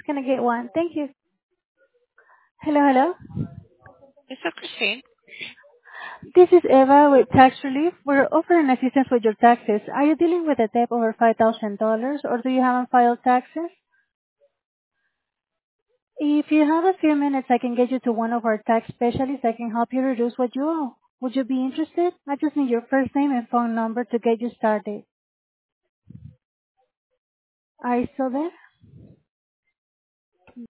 Can I get one? Thank you. Hello, hello. This is Christine. This is Eva with Tax Relief. We're offering assistance with your taxes. Are you dealing with a debt over $5,000 or do you haven't filed taxes? If you have a few minutes, I can get you to one of our tax specialists that can help you reduce what you owe. Would you be interested? I just need your first name and phone number to get you started. Are you still there?